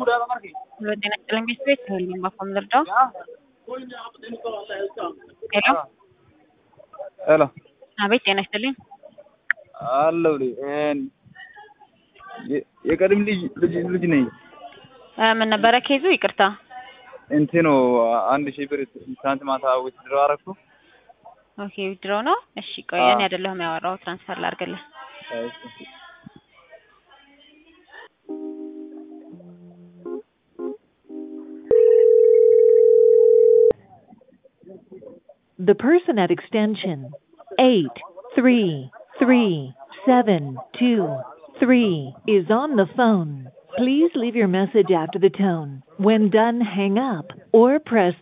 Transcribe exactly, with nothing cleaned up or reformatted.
Lo ጤና ይስጥልኝ ቤት ይኸውልኝ በአፋም ልርዳው? ሄሎ ሄሎ አቤት ጤና ይስጥልኝ። አለሁ የቀድም ልጅ ልጅ ልጅ ነኝ። ምን ነበረ ኬዙ? ይቅርታ እንትኑ አንድ ሺህ ብር ትናንት ማታ ዊዝድሮ አደረኩ። ኦኬ ዊዝድሮ ነው። እሺ ቆይ እኔ አይደለሁም ያወራው ትራንስፈር ላድርግልህ። The person at extension eight three three seven two three is on the phone. Please leave your message after the tone. When done, hang up or press